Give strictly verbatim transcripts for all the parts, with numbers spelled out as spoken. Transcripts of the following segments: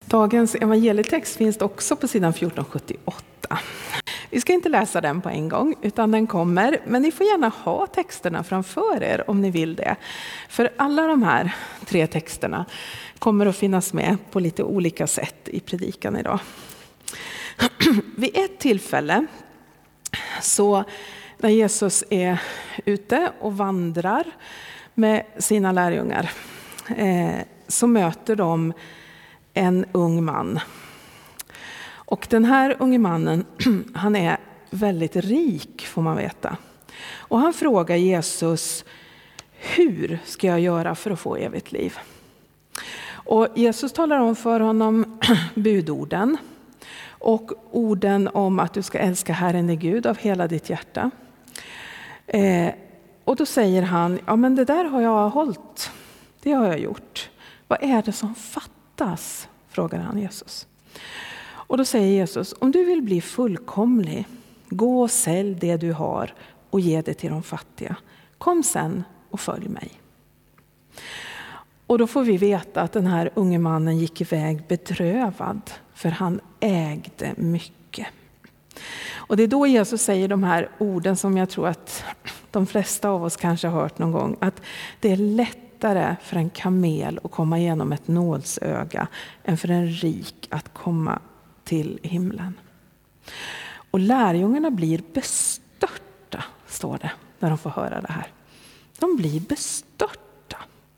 Dagens evangelietext finns också på sidan fjorton sjuttioåtta. Vi ska inte läsa den på en gång utan den kommer, men ni får gärna ha texterna framför er om ni vill det. För alla de här tre texterna kommer att finnas med på lite olika sätt i predikan idag. Vid ett tillfälle så när Jesus är ute och vandrar med sina lärjungar eh, så möter de en ung man. Och den här unge mannen, han är väldigt rik får man veta. Och han frågar Jesus, hur ska jag göra för att få evigt liv? Och Jesus talar om för honom budorden. Och orden om att du ska älska Herren i Gud av hela ditt hjärta. Eh, och då säger han, ja men det där har jag hållit. Det har jag gjort. Vad är det som fattas? Frågar han Jesus. Och då säger Jesus, om du vill bli fullkomlig, gå och sälj det du har och ge det till de fattiga. Kom sen och följ mig. Och då får vi veta att den här unge mannen gick iväg bedrövad, för han ägde mycket. Och det är då Jesus säger de här orden som jag tror att de flesta av oss kanske har hört någon gång. Att det är lättare för en kamel att komma igenom ett nålsöga än för en rik att komma till himlen. Och lärjungarna blir bestörta, står det, när de får höra det här. De blir bestörta.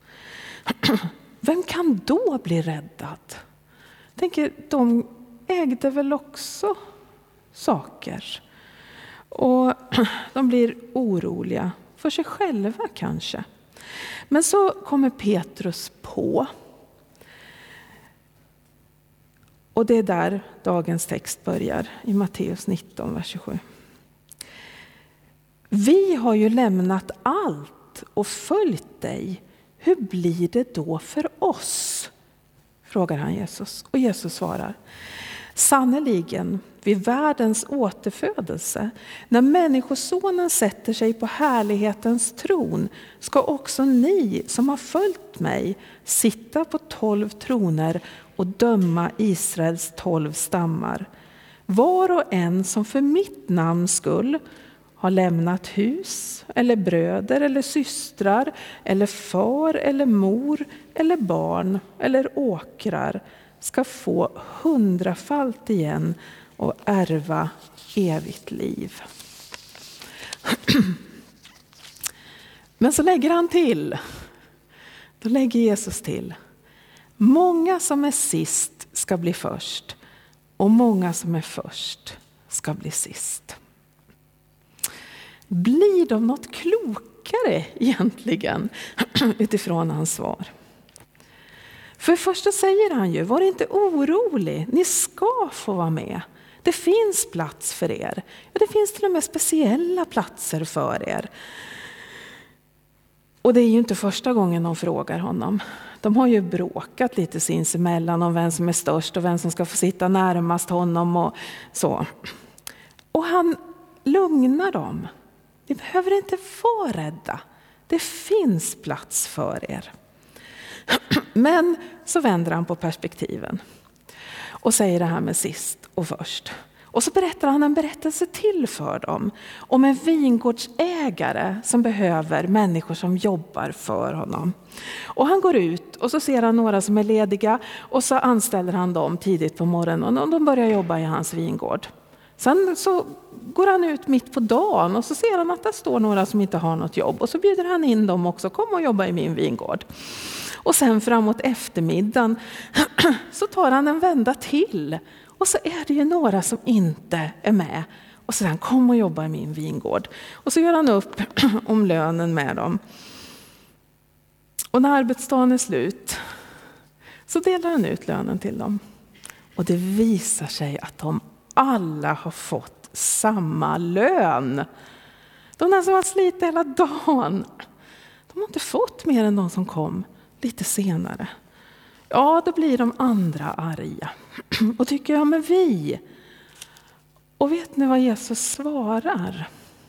Vem kan då bli räddad? Tänker, de ägde väl också saker. Och de blir oroliga för sig själva kanske. Men så kommer Petrus på. Och det är där dagens text börjar, i Matteus nitton, vers tjugosju. Vi har ju lämnat allt och följt dig. Hur blir det då för oss? Frågar han Jesus. Och Jesus svarar, sannoliken vid världens återfödelse, när människosonen sätter sig på härlighetens tron, ska också ni som har följt mig sitta på tolv troner och döma Israels tolv stammar. Var och en som för mitt namns skull har lämnat hus eller bröder eller systrar eller far eller mor eller barn eller åkrar ska få hundrafalt igen och ärva evigt liv. Men så lägger han till. Då lägger Jesus till. Många som är sist ska bli först och många som är först ska bli sist. Blir de något klokare egentligen utifrån hans svar? För först säger han ju, var inte orolig, ni ska få vara med. Det finns plats för er. Ja, det finns till och med speciella platser för er. Och det är ju inte första gången de frågar honom. De har ju bråkat lite sinsemellan om vem som är störst och vem som ska få sitta närmast honom och så. Och han lugnar dem. Ni behöver inte vara rädda. Det finns plats för er. Men så vänder han på perspektiven och säger det här med sist och först. Och så berättar han en berättelse till för dem om en vingårdsägare som behöver människor som jobbar för honom. Och han går ut och så ser han några som är lediga och så anställer han dem tidigt på morgonen och de börjar jobba i hans vingård. Sen så går han ut mitt på dagen och så ser han att det står några som inte har något jobb och så bjuder han in dem också, kom och jobba i min vingård. Och sen framåt eftermiddagen så tar han en vända till och så är det ju några som inte är med. Och så han kom och jobba i min vingård. Och så gör han upp om lönen med dem. Och när arbetsdagen är slut så delar han ut lönen till dem. Och det visar sig att de alla har fått samma lön. De där som har slitit hela dagen, de har inte fått mer än de som kom lite senare. Ja, då blir de andra arga. Och tycker jag, men vi. Och vet ni vad Jesus svarar?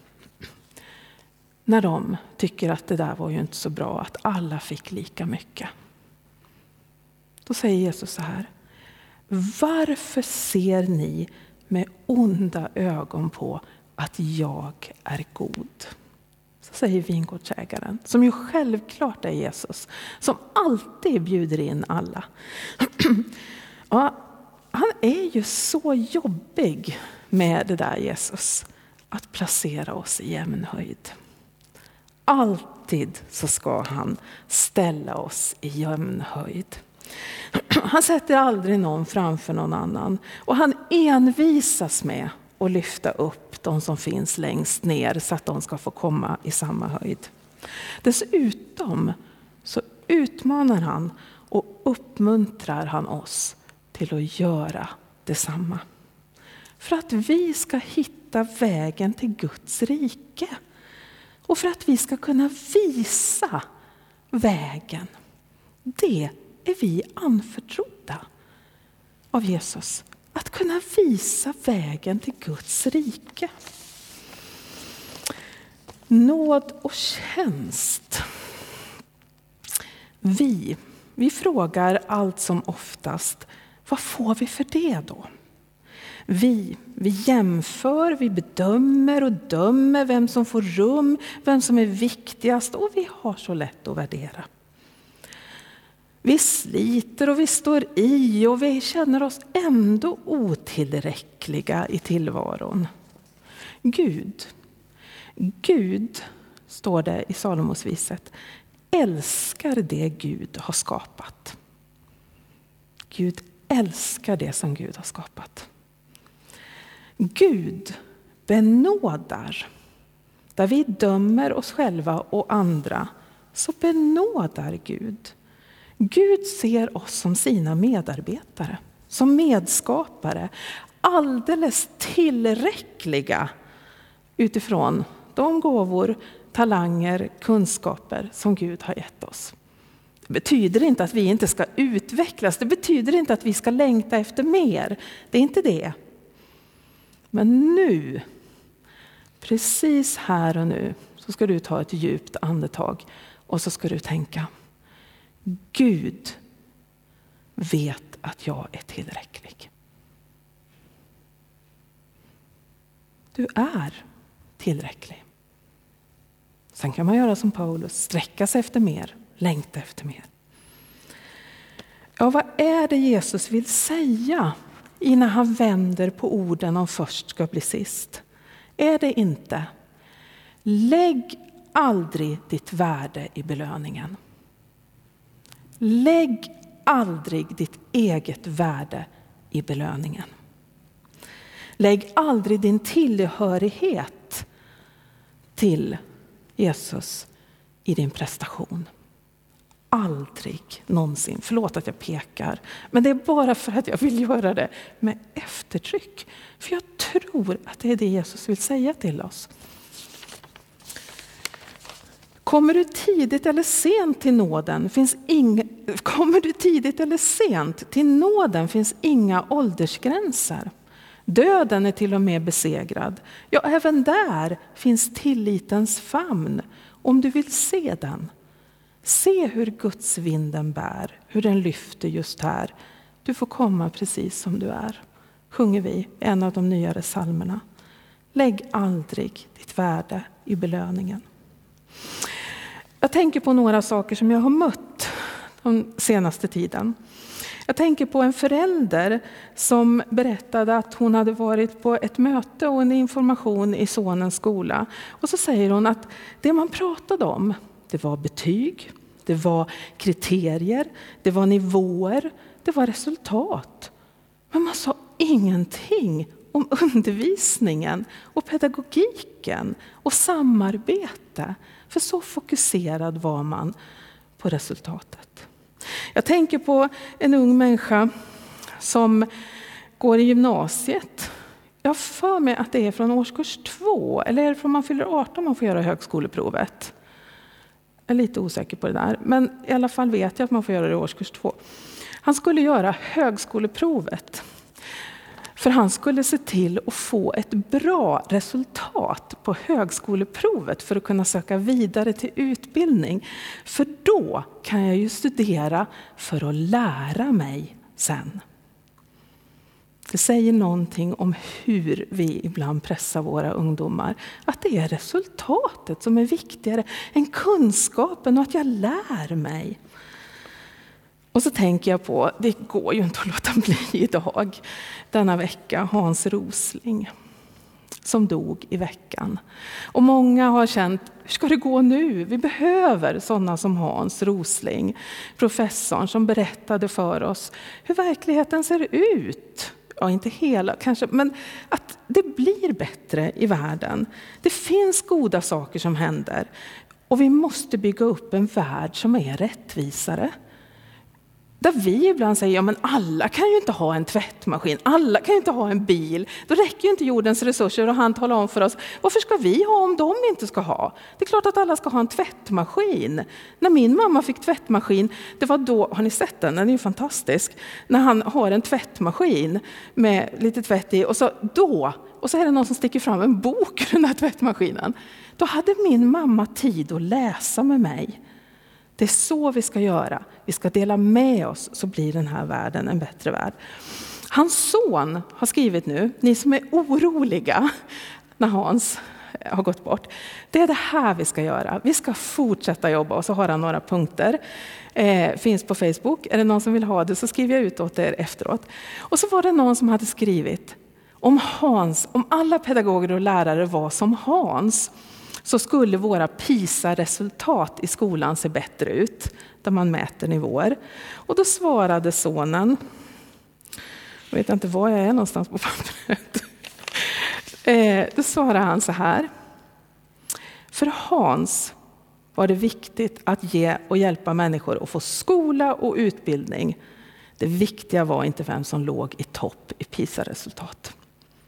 När de tycker att det där var ju inte så bra, att alla fick lika mycket. Då säger Jesus så här. Varför ser ni med onda ögon på att jag är god? Så säger vingårdsägaren, som ju självklart är Jesus, som alltid bjuder in alla. Ja, han är ju så jobbig med det där Jesus, att placera oss i jämnhöjd. Alltid så ska han ställa oss i jämnhöjd. Han sätter aldrig någon framför någon annan. Och han envisas med att lyfta upp de som finns längst ner så att de ska få komma i samma höjd. Dessutom så utmanar han och uppmuntrar han oss till att göra detsamma. För att vi ska hitta vägen till Guds rike. Och för att vi ska kunna visa vägen. Det är vi anförtrodda av Jesus. Att kunna visa vägen till Guds rike. Nåd och tjänst. Vi, vi frågar allt som oftast, vad får vi för det då? Vi, vi jämför, vi bedömer och dömer vem som får rum, vem som är viktigast, och vi har så lätt att värdera. Vi sliter och vi står i och vi känner oss ändå otillräckliga i tillvaron. Gud, Gud, står det i Salomosviset, älskar det Gud har skapat. Gud älskar det som Gud har skapat. Gud benådar. Där vi dömer oss själva och andra, så benådar Gud. Gud ser oss som sina medarbetare, som medskapare, alldeles tillräckliga utifrån de gåvor, talanger, kunskaper som Gud har gett oss. Det betyder inte att vi inte ska utvecklas, det betyder inte att vi ska längta efter mer, det är inte det. Men nu, precis här och nu, så ska du ta ett djupt andetag och så ska du tänka: Gud vet att jag är tillräcklig. Du är tillräcklig. Sen kan man göra som Paulus, sträcka sig efter mer, längta efter mer. Ja, vad är det Jesus vill säga innan han vänder på orden om först ska bli sist? Är det inte: lägg aldrig ditt värde i belöningen. Lägg aldrig ditt eget värde i belöningen. Lägg aldrig din tillhörighet till Jesus i din prestation. Aldrig någonsin. Förlåt att jag pekar, men det är bara för att jag vill göra det med eftertryck. För jag tror att det är det Jesus vill säga till oss. Kommer du tidigt eller sent till nåden finns inga, kommer du tidigt eller sent till nåden finns inga åldersgränser. Döden är till och med besegrad. Ja, även där finns tillitens famn, om du vill se den. Se hur Guds vinden bär, hur den lyfter just här. Du får komma precis som du är. Sjunger vi en av de nyare psalmerna. Lägg aldrig ditt värde i belöningen. Jag tänker på några saker som jag har mött den senaste tiden. Jag tänker på en förälder som berättade att hon hade varit på ett möte och en information i sonens skola. Och så säger hon att det man pratade om, det var betyg, det var kriterier, det var nivåer, det var resultat. Men man sa ingenting om undervisningen och pedagogiken och samarbete. För så fokuserad var man på resultatet. Jag tänker på en ung människa som går i gymnasiet. Jag har för mig att det är från årskurs två, eller är det från man fyller arton man får göra högskoleprovet. Jag är lite osäker på det där, men i alla fall vet jag att man får göra det i årskurs två. Han skulle göra högskoleprovet. För han skulle se till att få ett bra resultat på högskoleprovet för att kunna söka vidare till utbildning. För då kan jag ju studera för att lära mig sen. Det säger någonting om hur vi ibland pressar våra ungdomar. Att det är resultatet som är viktigare än kunskapen och att jag lär mig. Och så tänker jag på, det går ju inte att låta bli idag, denna vecka, Hans Rosling som dog i veckan. Och många har känt, hur ska det gå nu? Vi behöver sådana som Hans Rosling, professorn som berättade för oss hur verkligheten ser ut. Ja, inte hela kanske, men att det blir bättre i världen. Det finns goda saker som händer och vi måste bygga upp en värld som är rättvisare. Där vi ibland säger, ja men alla kan ju inte ha en tvättmaskin, alla kan ju inte ha en bil. Då räcker ju inte jordens resurser och han talar om för oss, varför ska vi ha om de inte ska ha? Det är klart att alla ska ha en tvättmaskin. När min mamma fick tvättmaskin, det var då, har ni sett den? Den är ju fantastisk. När han har en tvättmaskin med lite tvätt i och så då, och så är det någon som sticker fram en bok ur den här tvättmaskinen. Då hade min mamma tid att läsa med mig. Det är så vi ska göra. Vi ska dela med oss så blir den här världen en bättre värld. Hans son har skrivit nu, ni som är oroliga när Hans har gått bort. Det är det här vi ska göra. Vi ska fortsätta jobba och så har han några punkter. Eh, finns på Facebook. Är det någon som vill ha det så skriver jag ut åt er efteråt. Och så var det någon som hade skrivit om Hans, om alla pedagoger och lärare var som Hans, så skulle våra PISA-resultat i skolan se bättre ut, där man mäter nivåer. Och då svarade sonen, jag vet inte var jag är någonstans på pappret, eh, då svarade han så här: för Hans var det viktigt att ge och hjälpa människor att få skola och utbildning. Det viktiga var inte vem som låg i topp i PISA-resultat.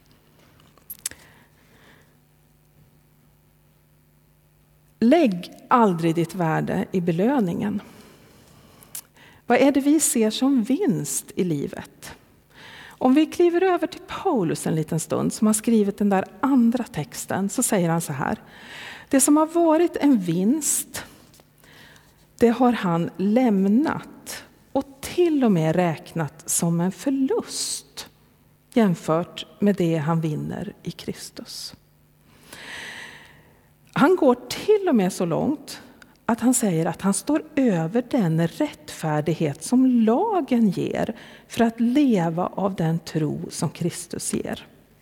Lägg aldrig ditt värde i belöningen. Vad är det vi ser som vinst i livet? Om vi kliver över till Paulus en liten stund som har skrivit den där andra texten, så säger han så här: det som har varit en vinst, det har han lämnat och till och med räknat som en förlust jämfört med det han vinner i Kristus. Han går till och med så långt att han säger att han står över den rättfärdighet som lagen ger för att leva av den tro som Kristus ger.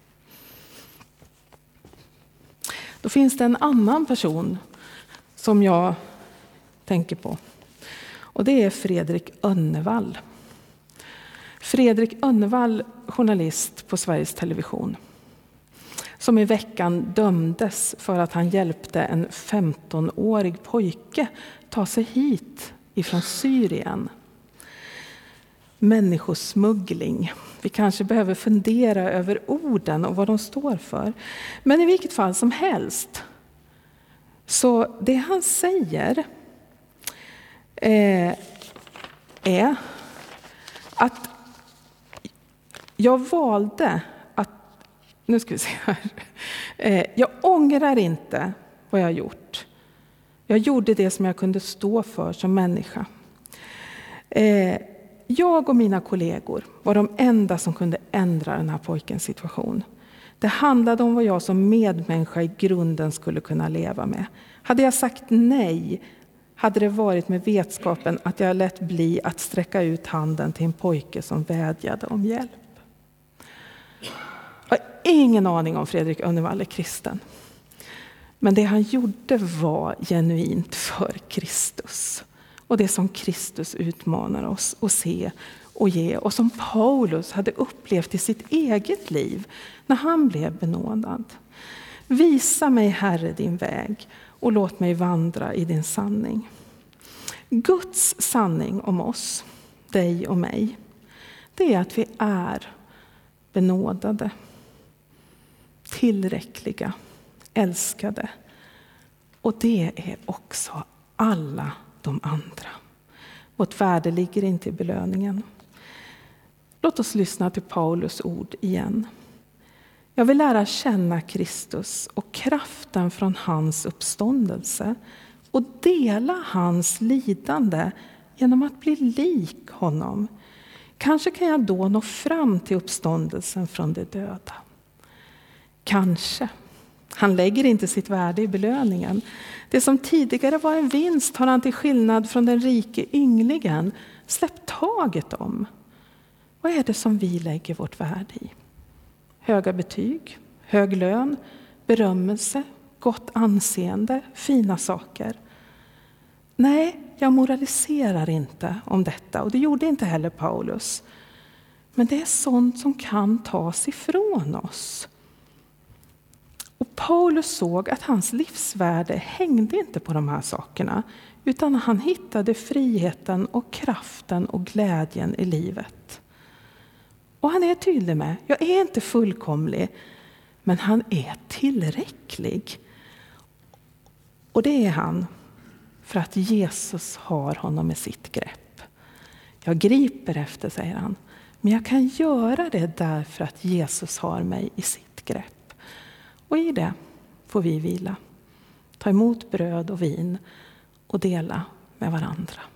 Då finns det en annan person som jag tänker på. Och det är Fredrik Önnevall. Fredrik Önnevall, journalist på Sveriges Television, som i veckan dömdes för att han hjälpte en femtonårig pojke ta sig hit ifrån Syrien. Människosmuggling. Vi kanske behöver fundera över orden och vad de står för. Men i vilket fall som helst, så det han säger eh, är att jag valde att, nu ska vi se här, eh, jag ångrar inte vad jag har gjort. Jag gjorde det som jag kunde stå för som människa. Eh, jag och mina kollegor var de enda som kunde ändra den här pojkens situation. Det handlade om vad jag som medmänniska i grunden skulle kunna leva med. Hade jag sagt nej, hade det varit med vetskapen att jag lät bli att sträcka ut handen till en pojke som vädjade om hjälp. Jag har ingen aning om Fredrik Önnevall är kristen. Men det han gjorde var genuint för Kristus. Och det som Kristus utmanar oss att se och ge. Och som Paulus hade upplevt i sitt eget liv när han blev benådad. Visa mig, Herre, din väg och låt mig vandra i din sanning. Guds sanning om oss, dig och mig, det är att vi är benådade, tillräckliga, älskade. Och det är också alla de andra. Vårt värde ligger inte i belöningen. Låt oss lyssna till Paulus ord igen. Jag vill lära känna Kristus och kraften från hans uppståndelse och dela hans lidande genom att bli lik honom. Kanske kan jag då nå fram till uppståndelsen från de döda. Kanske. Han lägger inte sitt värde i belöningen. Det som tidigare var en vinst har han till skillnad från den rike ynglingen släppt taget om. Vad är det som vi lägger vårt värde i? Höga betyg, hög lön, berömmelse, gott anseende, fina saker. Nej, jag moraliserar inte om detta och det gjorde inte heller Paulus. Men det är sånt som kan tas ifrån oss. Och Paulus såg att hans livsvärde hängde inte på de här sakerna, utan han hittade friheten och kraften och glädjen i livet. Och han är tydlig med, jag är inte fullkomlig, men han är tillräcklig. Och det är han för att Jesus har honom med sitt grepp. Jag griper efter, säger han, men jag kan göra det därför att Jesus har mig i sitt grepp. Och i det får vi vila, ta emot bröd och vin och dela med varandra.